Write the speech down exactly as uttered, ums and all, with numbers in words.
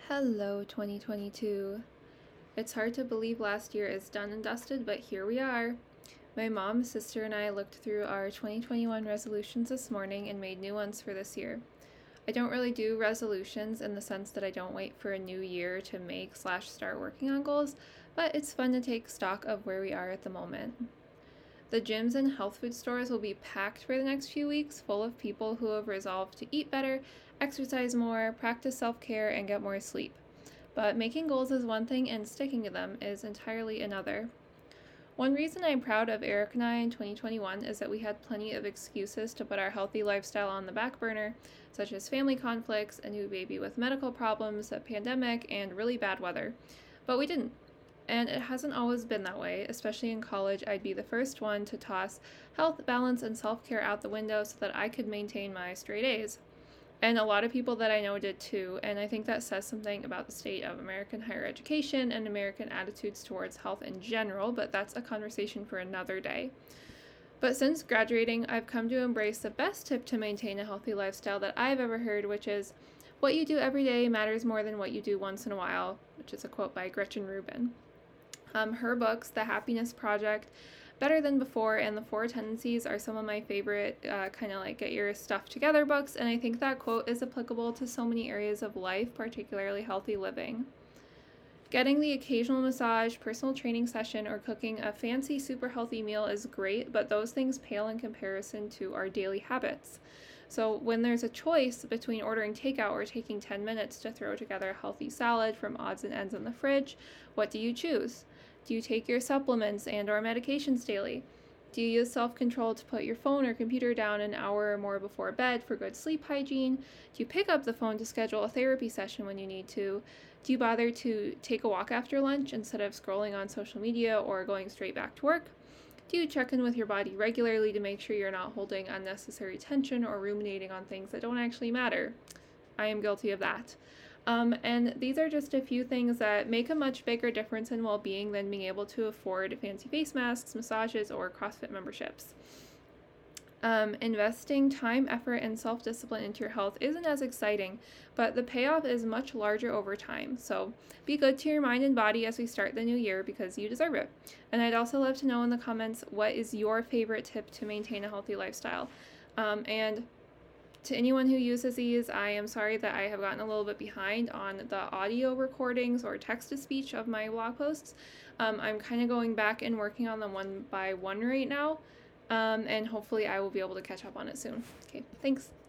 Hello, twenty twenty-two. It's hard to believe last year is done and dusted, but here we are. My mom, sister, and I looked through our twenty twenty-one resolutions this morning and made new ones for this year. I don't really do resolutions in the sense that I don't wait for a new year to make slash start working on goals, but it's fun to take stock of where we are at the moment. The gyms and health food stores will be packed for the next few weeks, full of people who have resolved to eat better, exercise more, practice self-care, and get more sleep. But making goals is one thing and sticking to them is entirely another. One reason I'm proud of Eric and I in twenty twenty-one is that we had plenty of excuses to put our healthy lifestyle on the back burner, such as family conflicts, a new baby with medical problems, a pandemic, and really bad weather. But we didn't. And it hasn't always been that way. Especially in college, I'd be the first one to toss health, balance, and self-care out the window so that I could maintain my straight A's. And a lot of people that I know did too, and I think that says something about the state of American higher education and American attitudes towards health in general, but that's a conversation for another day. But since graduating, I've come to embrace the best tip to maintain a healthy lifestyle that I've ever heard, which is, what you do every day matters more than what you do once in a while, which is a quote by Gretchen Rubin. Um, her books, The Happiness Project, Better Than Before, and The Four Tendencies are some of my favorite uh, kind of like get your stuff together books, and I think that quote is applicable to so many areas of life, particularly healthy living. Getting the occasional massage, personal training session, or cooking a fancy super healthy meal is great, but those things pale in comparison to our daily habits. So when there's a choice between ordering takeout or taking ten minutes to throw together a healthy salad from odds and ends in the fridge, what do you choose? Do you take your supplements and or medications daily? Do you use self-control to put your phone or computer down an hour or more before bed for good sleep hygiene? Do you pick up the phone to schedule a therapy session when you need to? Do you bother to take a walk after lunch instead of scrolling on social media or going straight back to work? Do you check in with your body regularly to make sure you're not holding unnecessary tension or ruminating on things that don't actually matter? I am guilty of that. Um, and these are just a few things that make a much bigger difference in well-being than being able to afford fancy face masks, massages, or CrossFit memberships. Um, investing time, effort, and self-discipline into your health isn't as exciting, but the payoff is much larger over time. So be good to your mind and body as we start the new year because you deserve it. And I'd also love to know in the comments, what is your favorite tip to maintain a healthy lifestyle? Um, and to anyone who uses these, I am sorry that I have gotten a little bit behind on the audio recordings or text-to-speech of my blog posts. Um, I'm kind of going back and working on them one by one right now, um, and hopefully I will be able to catch up on it soon. Okay, thanks.